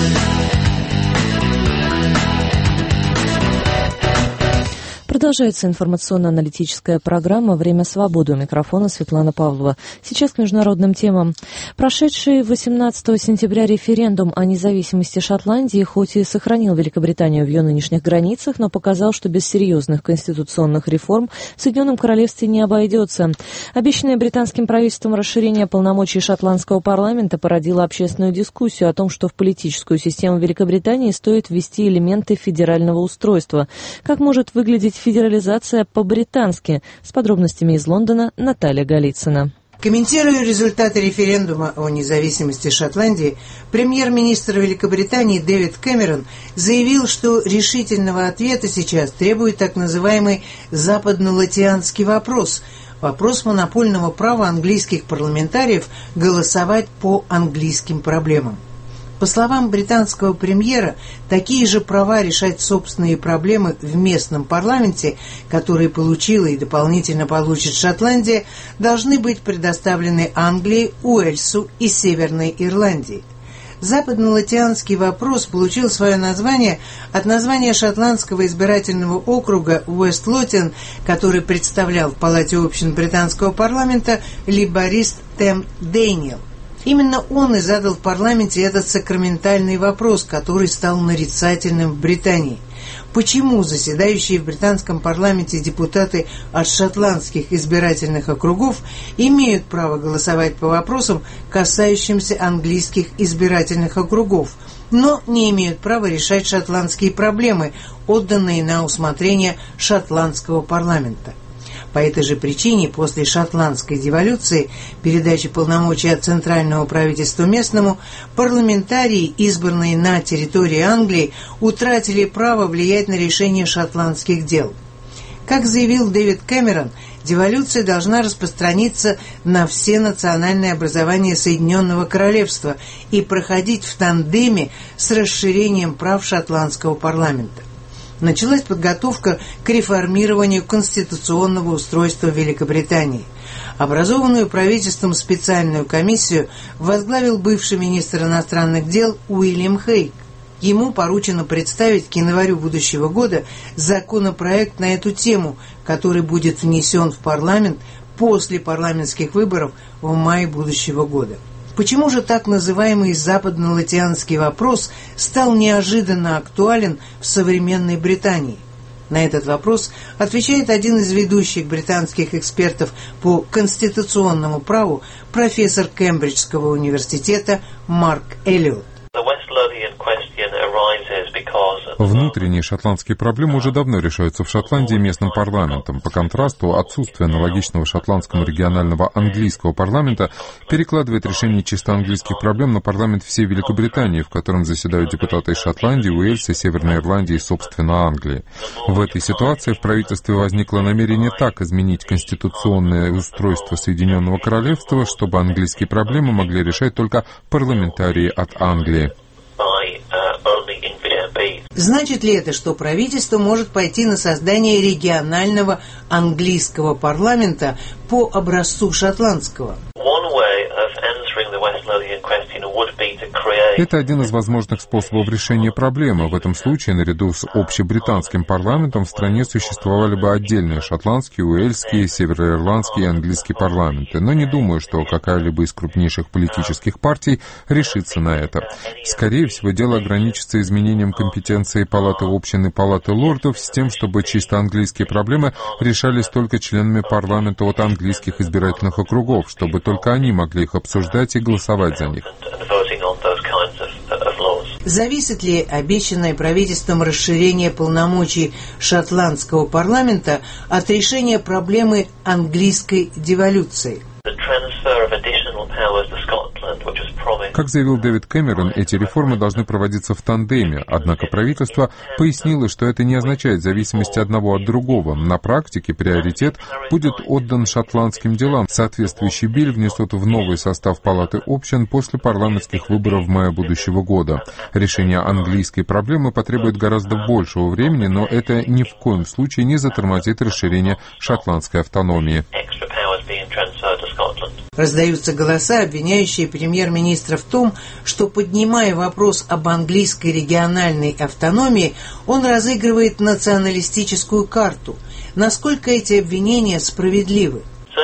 Продолжается информационно-аналитическая программа «Время свободы». У микрофона Светлана Павлова. Сейчас к международным темам. Прошедший 18 сентября референдум о независимости Шотландии хоть и сохранил Великобританию в ее нынешних границах, но показал, что без серьезных конституционных реформ в Соединенном Королевстве не обойдется. Обещанное британским правительством расширение полномочий шотландского парламента породило общественную дискуссию о том, что в политическую систему Великобритании стоит ввести элементы федерального устройства. Как может выглядеть федерализация по-британски? С подробностями из Лондона Наталья Голицына. Комментируя результаты референдума о независимости Шотландии, премьер-министр Великобритании Дэвид Кэмерон заявил, что решительного ответа сейчас требует так называемый западно-латианский вопрос – вопрос монопольного права английских парламентариев голосовать по английским проблемам. По словам британского премьера, такие же права решать собственные проблемы в местном парламенте, которые получила и дополнительно получит Шотландия, должны быть предоставлены Англии, Уэльсу и Северной Ирландии. Западно-латианский вопрос получил свое название от названия шотландского избирательного округа Уэст-Лотиан, который представлял в Палате общин британского парламента лейборист Тем Дэниел. Именно он и задал в парламенте этот сакраментальный вопрос, который стал нарицательным в Британии. Почему заседающие в британском парламенте депутаты от шотландских избирательных округов имеют право голосовать по вопросам, касающимся английских избирательных округов, но не имеют права решать шотландские проблемы, отданные на усмотрение шотландского парламента? По этой же причине после шотландской деволюции, передачи полномочий от центрального правительства местному, парламентарии, избранные на территории Англии, утратили право влиять на решение шотландских дел. Как заявил Дэвид Кэмерон, деволюция должна распространиться на все национальные образования Соединенного Королевства и проходить в тандеме с расширением прав шотландского парламента. Началась подготовка к реформированию конституционного устройства Великобритании. Образованную правительством специальную комиссию возглавил бывший министр иностранных дел Уильям Хейг. Ему поручено представить к январю будущего года законопроект на эту тему, который будет внесен в парламент после парламентских выборов в мае будущего года. Почему же так называемый западно-латианский вопрос стал неожиданно актуален в современной Британии? На этот вопрос отвечает один из ведущих британских экспертов по конституционному праву, профессор Кембриджского университета Марк Эллиот. Внутренние шотландские проблемы уже давно решаются в Шотландии местным парламентом. По контрасту, отсутствие аналогичного шотландскому регионального английского парламента перекладывает решение чисто английских проблем на парламент всей Великобритании, в котором заседают депутаты из Шотландии, Уэльса, Северной Ирландии и, собственно, Англии. В этой ситуации в правительстве возникло намерение так изменить конституционное устройство Соединенного Королевства, чтобы английские проблемы могли решать только парламентарии от Англии. Значит ли это, что правительство может пойти на создание регионального английского парламента по образцу шотландского? Это один из возможных способов решения проблемы. В этом случае, наряду с общебританским парламентом, в стране существовали бы отдельные шотландские, уэльские, североирландские и английские парламенты. Но не думаю, что какая-либо из крупнейших политических партий решится на это. Скорее всего, дело ограничится изменением компетенции Палаты общин и Палаты лордов с тем, чтобы чисто английские проблемы решались только членами парламента от английских избирательных округов, чтобы только они могли их обсуждать и голосовать за них. Зависит ли обещанное правительством расширение полномочий шотландского парламента от решения проблемы английской деволюции? Как заявил Дэвид Кэмерон, эти реформы должны проводиться в тандеме, однако правительство пояснило, что это не означает зависимости одного от другого. На практике приоритет будет отдан шотландским делам. Соответствующий билл внесут в новый состав Палаты общин после парламентских выборов в мае будущего года. Решение английской проблемы потребует гораздо большего времени, но это ни в коем случае не затормозит расширение шотландской автономии. Раздаются голоса, обвиняющие премьер-министра в том, что, поднимая вопрос об английской региональной автономии, он разыгрывает националистическую карту. Насколько эти обвинения справедливы?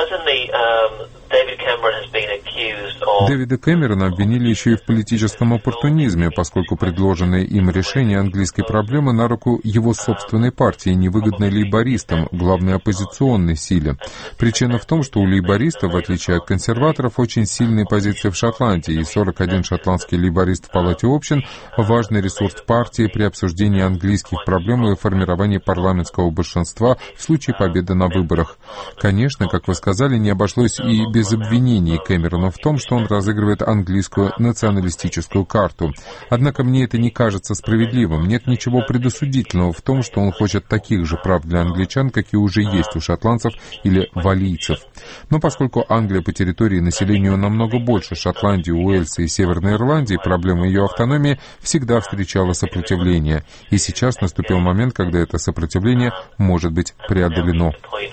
Дэвида Кэмерона обвинили еще и в политическом оппортунизме, поскольку предложенное им решение английской проблемы на руку его собственной партии, невыгодной лейбористам, главной оппозиционной силе. Причина в том, что у лейбористов, в отличие от консерваторов, очень сильные позиции в Шотландии, и 41 шотландский лейборист в Палате общин – важный ресурс партии при обсуждении английских проблем и формировании парламентского большинства в случае победы на выборах. Конечно, как вы сказали, не обошлось и без без обвинений Кэмерона в том, что он разыгрывает английскую националистическую карту. Однако мне это не кажется справедливым. Нет ничего предосудительного в том, что он хочет таких же прав для англичан, какие уже есть у шотландцев или валлийцев. Но поскольку Англия по территории населению намного больше Шотландии, Уэльса и Северной Ирландии, проблема ее автономии всегда встречала сопротивление. И сейчас наступил момент, когда это сопротивление может быть преодолено.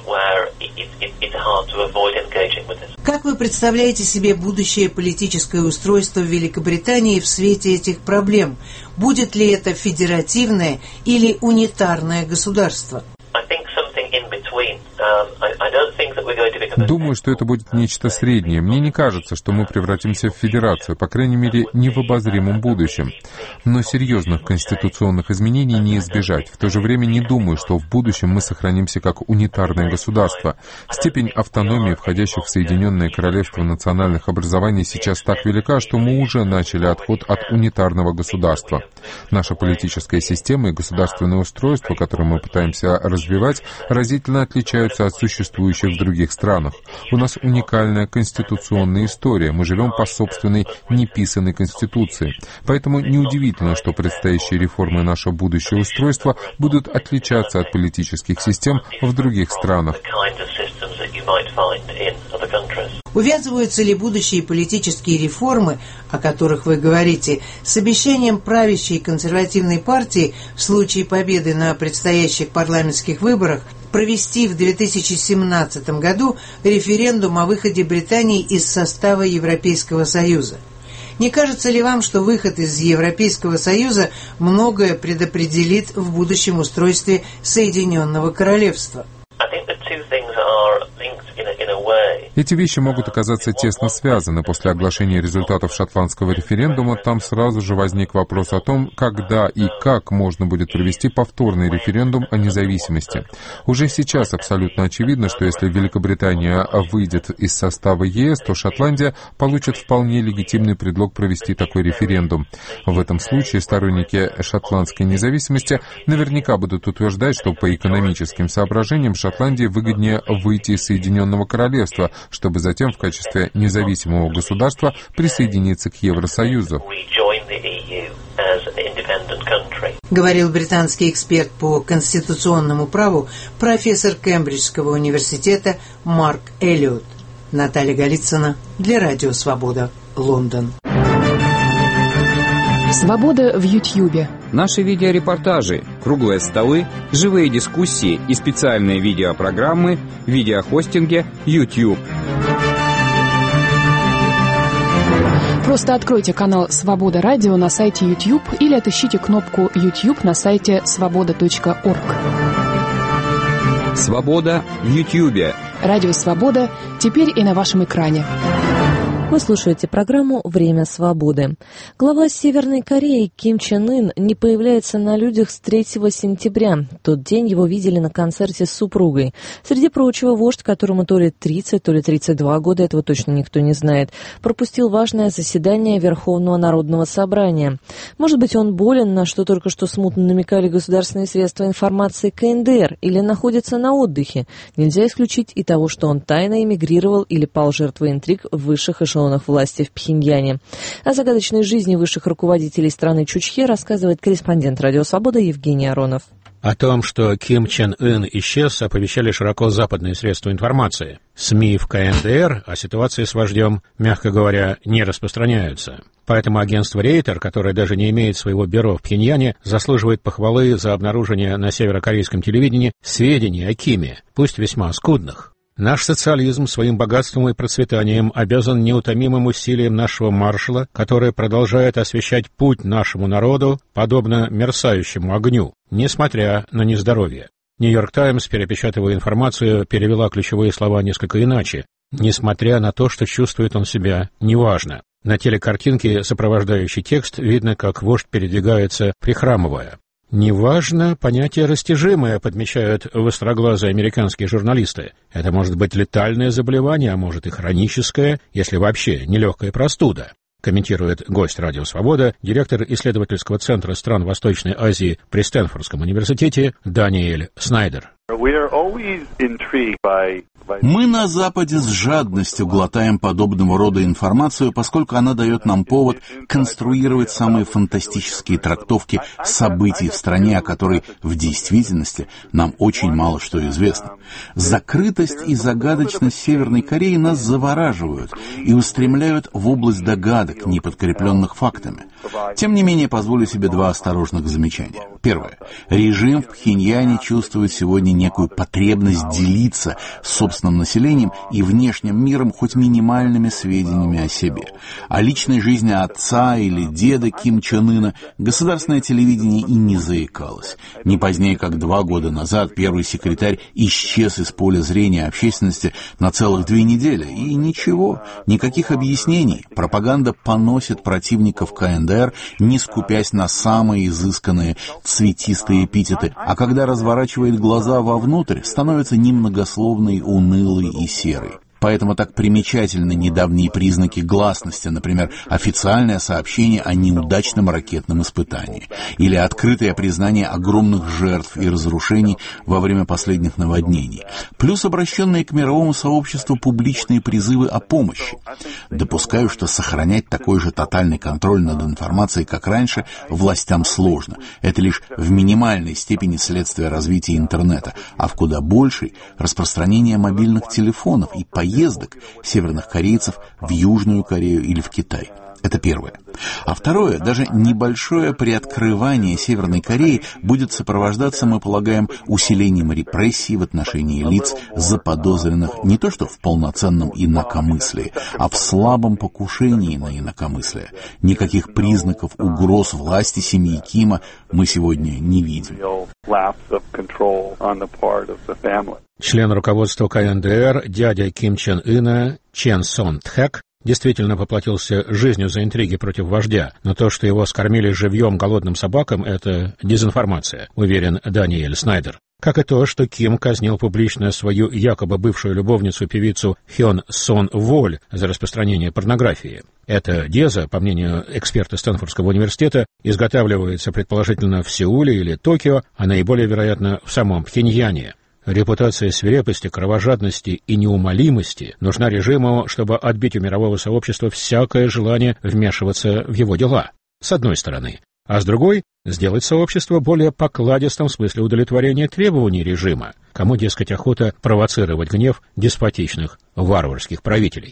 Как вы представляете себе будущее политическое устройство в Великобритании в свете этих проблем? Будет ли это федеративное или унитарное государство? Думаю, что это будет нечто среднее. Мне не кажется, что мы превратимся в федерацию, по крайней мере, не в обозримом будущем. Но серьезных конституционных изменений не избежать. В то же время не думаю, что в будущем мы сохранимся как унитарное государство. Степень автономии, входящих в Соединенное Королевство национальных образований, сейчас так велика, что мы уже начали отход от унитарного государства. Наша политическая система и государственное устройство, которое мы пытаемся развивать, разительно отличаются от существующих в других странах. У нас уникальная конституционная история. Мы живем по собственной неписанной конституции. Поэтому неудивительно, что предстоящие реформы нашего будущего устройства будут отличаться от политических систем в других странах. Увязываются ли будущие политические реформы, о которых вы говорите, с обещанием правящей консервативной партии в случае победы на предстоящих парламентских выборах провести в 2017 году референдум о выходе Британии из состава Европейского Союза? Не кажется ли вам, что выход из Европейского Союза многое предопределит в будущем устройстве Соединенного Королевства? Эти вещи могут оказаться тесно связаны. После оглашения результатов шотландского референдума там сразу же возник вопрос о том, когда и как можно будет провести повторный референдум о независимости. Уже сейчас абсолютно очевидно, что если Великобритания выйдет из состава ЕС, то Шотландия получит вполне легитимный предлог провести такой референдум. В этом случае сторонники шотландской независимости наверняка будут утверждать, что по экономическим соображениям Шотландии выгоднее выйти из Соединенного Королевства, чтобы затем в качестве независимого государства присоединиться к Евросоюзу. Говорил британский эксперт по конституционному праву, профессор Кембриджского университета Марк Эллиот. Наталья Голицына для Радио Свобода, Лондон. Свобода в Ютьюбе. Наши видеорепортажи, круглые столы, живые дискуссии и специальные видеопрограммы в видеохостинге YouTube. Просто откройте канал «Свобода Радио» на сайте YouTube или отыщите кнопку YouTube на сайте svoboda.org. Свобода в YouTube. Радио «Свобода» теперь и на вашем экране. Вы слушаете программу «Время свободы». Глава Северной Кореи Ким Чен Ын не появляется на людях с 3 сентября. В тот день его видели на концерте с супругой. Среди прочего, вождь, которому то ли 30, то ли 32 года, этого точно никто не знает, пропустил важное заседание Верховного Народного Собрания. Может быть, он болен, на что только что смутно намекали государственные средства информации КНДР, или находится на отдыхе. Нельзя исключить и того, что он тайно эмигрировал или пал жертвой интриг в высших эшелонах власти в Пхеньяне. О загадочной жизни высших руководителей страны Чучхе рассказывает корреспондент «Радио Свобода» Евгений Аронов. О том, что Ким Чен Ын исчез, оповещали широко западные средства информации. СМИ в КНДР о ситуации с вождем, мягко говоря, не распространяются. Поэтому агентство Рейтер, которое даже не имеет своего бюро в Пхеньяне, заслуживает похвалы за обнаружение на северокорейском телевидении сведений о Киме, пусть весьма скудных. Наш социализм своим богатством и процветанием обязан неутомимым усилиям нашего маршала, который продолжает освещать путь нашему народу, подобно мерцающему огню, несмотря на нездоровье. «Нью-Йорк Таймс», перепечатывая информацию, перевела ключевые слова несколько иначе. «Несмотря на то, что чувствует он себя неважно». На телекартинке, сопровождающий текст, видно, как вождь передвигается, прихрамывая. «Неважно, понятие растяжимое», подмечают востроглазые американские журналисты. Это может быть летальное заболевание, а может и хроническое, если вообще нелегкая простуда, комментирует гость «Радио Свобода», директор исследовательского центра стран Восточной Азии при Стэнфордском университете Даниэль Снайдер. Мы на Западе с жадностью глотаем подобного рода информацию, поскольку она дает нам повод конструировать самые фантастические трактовки событий в стране, о которой в действительности нам очень мало что известно. Закрытость и загадочность Северной Кореи нас завораживают и устремляют в область догадок, не подкрепленных фактами. Тем не менее, позволю себе два осторожных замечания. Первое. Режим в Пхеньяне чувствует сегодня некую потребность делиться с собственным населением и внешним миром хоть минимальными сведениями о себе. О личной жизни отца или деда Ким Чен Ына государственное телевидение и не заикалось. Не позднее, как 2 года назад, первый секретарь исчез из поля зрения общественности на целых 2 недели. И ничего, никаких объяснений. Пропаганда поносит противников КНДР, не скупясь на самые изысканные цветистые эпитеты, а когда разворачивает глаза вовнутрь, становится немногословной, унылой и серой. Поэтому так примечательны недавние признаки гласности, например, официальное сообщение о неудачном ракетном испытании или открытое признание огромных жертв и разрушений во время последних наводнений, плюс обращенные к мировому сообществу публичные призывы о помощи. Допускаю, что сохранять такой же тотальный контроль над информацией, как раньше, властям сложно. Это лишь в минимальной степени следствие развития интернета, а в куда большей — распространение мобильных телефонов и поездок северных корейцев в Южную Корею или в Китай. Это первое. А второе, даже небольшое приоткрывание Северной Кореи будет сопровождаться, мы полагаем, усилением репрессий в отношении лиц, заподозренных не то что в полноценном инакомыслии, а в слабом покушении на инакомыслие. Никаких признаков угроз власти семьи Кима мы сегодня не видим. Член руководства КНДР, дядя Ким Чен Ына Чен Сон Тхэк, действительно поплатился жизнью за интриги против вождя, но то, что его скормили живьем голодным собакам, это дезинформация, уверен Даниэль Снайдер. Как и то, что Ким казнил публично свою якобы бывшую любовницу-певицу Хён Сон Воль за распространение порнографии. Эта деза, по мнению эксперта Стэнфордского университета, изготавливается предположительно в Сеуле или Токио, а наиболее вероятно в самом Пхеньяне. Репутация свирепости, кровожадности и неумолимости нужна режиму, чтобы отбить у мирового сообщества всякое желание вмешиваться в его дела, с одной стороны, а с другой — сделать сообщество более покладистым в смысле удовлетворения требований режима, кому, дескать, охота провоцировать гнев деспотичных варварских правителей.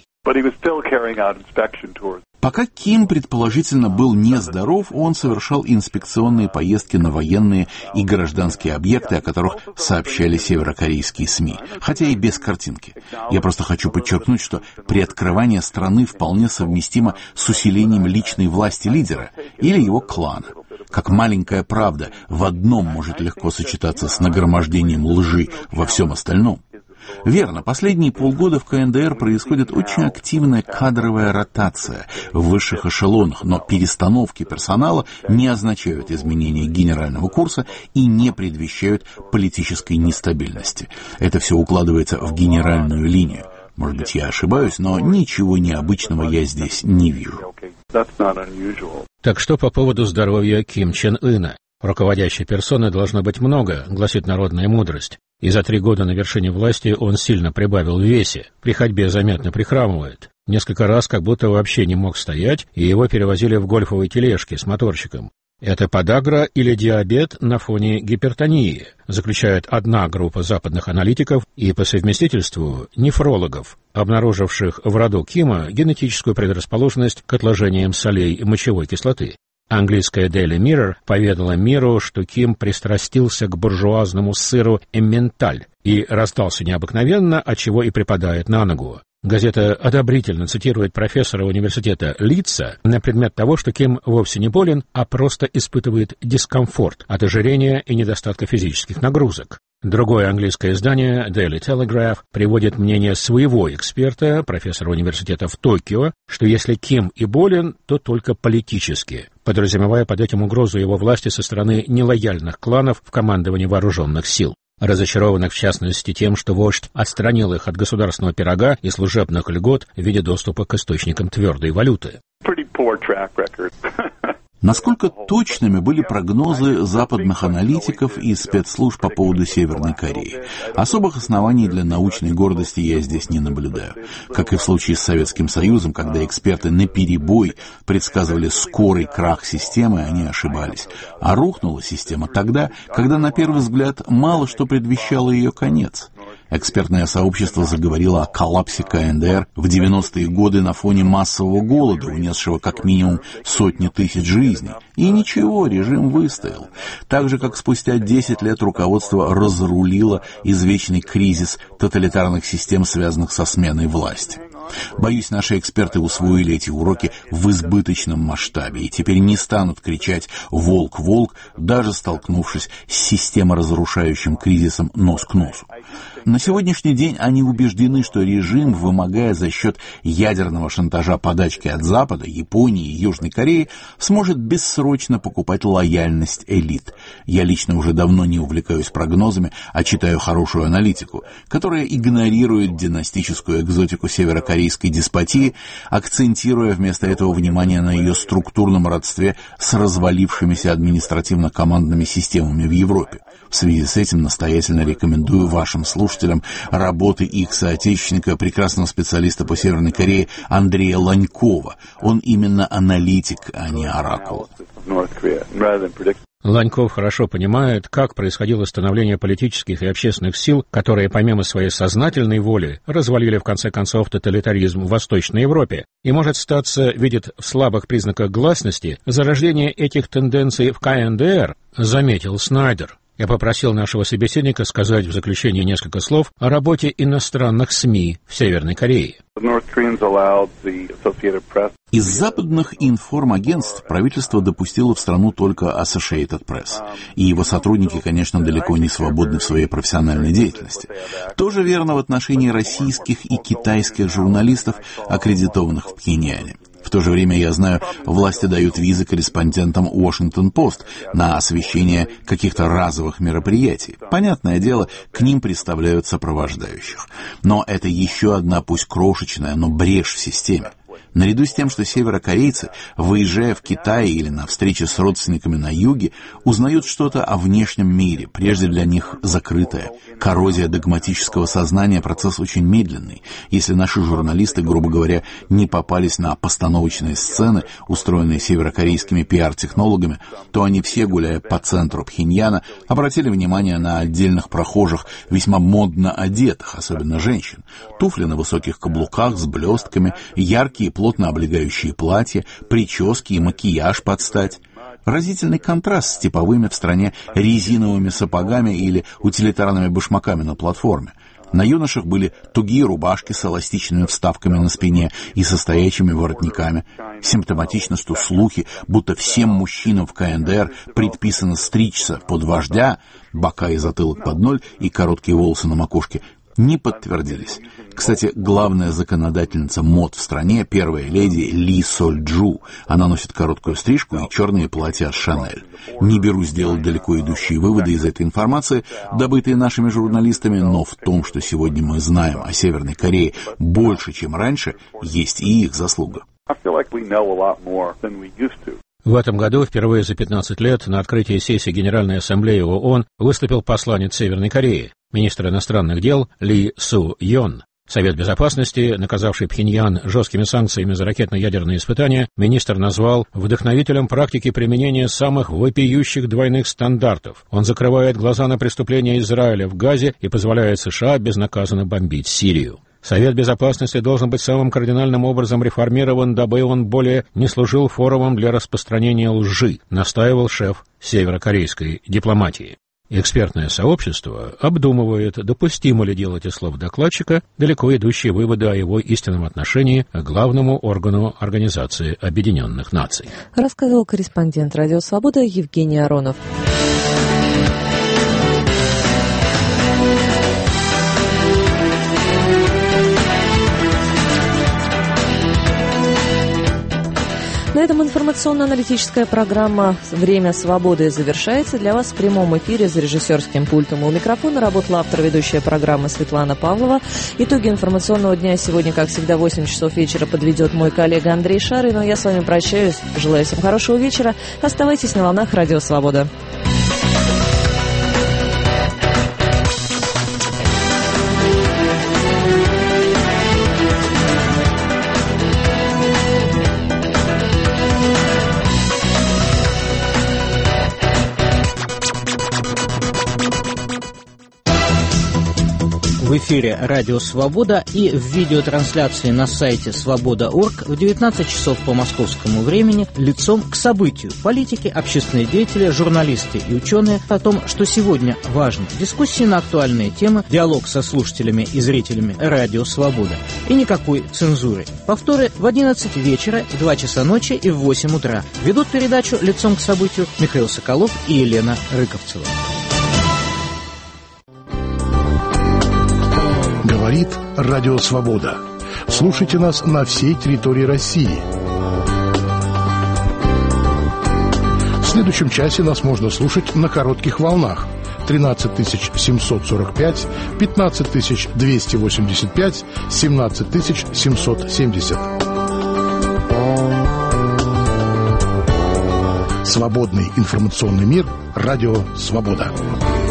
Пока Ким, предположительно, был нездоров, он совершал инспекционные поездки на военные и гражданские объекты, о которых сообщали северокорейские СМИ, хотя и без картинки. Я просто хочу подчеркнуть, что приоткрывание страны вполне совместимо с усилением личной власти лидера или его клана. Как маленькая правда в одном может легко сочетаться с нагромождением лжи во всем остальном. Верно, последние полгода в КНДР происходит очень активная кадровая ротация в высших эшелонах, но перестановки персонала не означают изменения генерального курса и не предвещают политической нестабильности. Это все укладывается в генеральную линию. Может быть, я ошибаюсь, но ничего необычного я здесь не вижу. Так что по поводу здоровья Ким Чен Ына? Руководящей персоны должно быть много, гласит народная мудрость. И за 3 года на вершине власти он сильно прибавил в весе, при ходьбе заметно прихрамывает. Несколько раз как будто вообще не мог стоять, и его перевозили в гольфовой тележке с моторчиком. Это подагра или диабет на фоне гипертонии, заключает одна группа западных аналитиков и по совместительству нефрологов, обнаруживших в роду Кима генетическую предрасположенность к отложениям солей мочевой кислоты. Английская Daily Mirror поведала миру, что Ким пристрастился к буржуазному сыру «Эмменталь» и расстался необыкновенно, отчего и припадает на ногу. Газета одобрительно цитирует профессора университета Лидса на предмет того, что Ким вовсе не болен, а просто испытывает дискомфорт от ожирения и недостатка физических нагрузок. Другое английское издание, Daily Telegraph, приводит мнение своего эксперта, профессора университета в Токио, что если Ким и болен, то только политически, подразумевая под этим угрозу его власти со стороны нелояльных кланов в командовании вооруженных сил. Разочарованных, в частности, тем, что вождь отстранил их от государственного пирога и служебных льгот в виде доступа к источникам твердой валюты. Насколько точными были прогнозы западных аналитиков и спецслужб по поводу Северной Кореи? Особых оснований для научной гордости я здесь не наблюдаю. Как и в случае с Советским Союзом, когда эксперты наперебой предсказывали скорый крах системы, они ошибались. А рухнула система тогда, когда, на первый взгляд, мало что предвещало ее конец. Экспертное сообщество заговорило о коллапсе КНДР в 90-е годы на фоне массового голода, унесшего как минимум сотни тысяч жизней. И ничего, режим выстоял. Так же, как спустя 10 лет руководство разрулило извечный кризис тоталитарных систем, связанных со сменой власти. Боюсь, наши эксперты усвоили эти уроки в избыточном масштабе и теперь не станут кричать «волк, волк», даже столкнувшись с системоразрушающим кризисом нос к носу. На сегодняшний день они убеждены, что режим, вымогая за счет ядерного шантажа подачки от Запада, Японии и Южной Кореи, сможет бессрочно покупать лояльность элит. Я лично уже давно не увлекаюсь прогнозами, а читаю хорошую аналитику, которая игнорирует династическую экзотику северокорейской деспотии, акцентируя вместо этого внимание на ее структурном родстве с развалившимися административно-командными системами в Европе. В связи с этим настоятельно рекомендую вашим слушателям работы их соотечественника, прекрасного специалиста по Северной Корее Андрея Ланькова. Он именно аналитик, а не оракул. Ланьков хорошо понимает, как происходило становление политических и общественных сил, которые помимо своей сознательной воли развалили в конце концов тоталитаризм в Восточной Европе, и, может статься, видит в слабых признаках гласности зарождение этих тенденций в КНДР, заметил Снайдер. Я попросил нашего собеседника сказать в заключении несколько слов о работе иностранных СМИ в Северной Корее. Из западных информагентств правительство допустило в страну только Associated Press. И его сотрудники, конечно, далеко не свободны в своей профессиональной деятельности. Тоже верно в отношении российских и китайских журналистов, аккредитованных в Пхеньяне. В то же время, я знаю, власти дают визы корреспондентам Washington Post на освещение каких-то разовых мероприятий. Понятное дело, к ним представляют сопровождающих. Но это еще одна, пусть крошечная, но брешь в системе. Наряду с тем, что северокорейцы, выезжая в Китай или на встречи с родственниками на юге, узнают что-то о внешнем мире, прежде для них закрытое. Коррозия догматического сознания – процесс очень медленный. Если наши журналисты, грубо говоря, не попались на постановочные сцены, устроенные северокорейскими пиар-технологами, то они все, гуляя по центру Пхеньяна, обратили внимание на отдельных прохожих, весьма модно одетых, особенно женщин. Туфли на высоких каблуках с блестками, яркие плотно облегающие платья, прически и макияж под стать. Разительный контраст с типовыми в стране резиновыми сапогами или утилитарными башмаками на платформе. На юношах были тугие рубашки с эластичными вставками на спине и со стоячими воротниками. Симптоматично, что слухи, будто всем мужчинам в КНДР предписано стричься под вождя, бока и затылок под ноль и короткие волосы на макушке, не подтвердились. Кстати, главная законодательница мод в стране, первая леди Ли Соль-Джу. Она носит короткую стрижку и черные платья от Шанель. Не берусь делать далеко идущие выводы из этой информации, добытые нашими журналистами, но в том, что сегодня мы знаем о Северной Корее больше, чем раньше, есть и их заслуга. В этом году, впервые за 15 лет, на открытии сессии Генеральной Ассамблеи ООН выступил посланец Северной Кореи, министр иностранных дел Ли Су-Йон. Совет Безопасности, наказавший Пхеньян жесткими санкциями за ракетно-ядерные испытания, министр назвал вдохновителем практики применения самых вопиющих двойных стандартов. Он закрывает глаза на преступления Израиля в Газе и позволяет США безнаказанно бомбить Сирию. Совет Безопасности должен быть самым кардинальным образом реформирован, дабы он более не служил форумом для распространения лжи, настаивал шеф северокорейской дипломатии. Экспертное сообщество обдумывает, допустимо ли делать из слов докладчика далеко идущие выводы о его истинном отношении к главному органу Организации Объединенных Наций. Рассказывал корреспондент «Радио Свобода» Евгений Аронов. На этом информационно-аналитическая программа «Время свободы» завершается. Для вас в прямом эфире за режиссерским пультом у микрофона работала автор ведущая программы Светлана Павлова. Итоги информационного дня сегодня, как всегда, в 8 часов вечера подведет мой коллега Андрей Шарый. Но я с вами прощаюсь. Желаю всем хорошего вечера. Оставайтесь на волнах Радио Свобода. В эфире «Радио Свобода» и в видеотрансляции на сайте «Свобода.орг» в 19 часов по московскому времени лицом к событию. Политики, общественные деятели, журналисты и ученые о том, что сегодня важно. Дискуссии на актуальные темы, диалог со слушателями и зрителями «Радио Свобода». И никакой цензуры. Повторы в 11 вечера, в 2 часа ночи и в 8 утра. Ведут передачу «Лицом к событию» Михаил Соколов и Елена Рыковцева. Говорит Радио Свобода. Слушайте нас на всей территории России. В следующем часе нас можно слушать на коротких волнах. 13 745, 15 285, 17 770. Свободный информационный мир. Радио Свобода.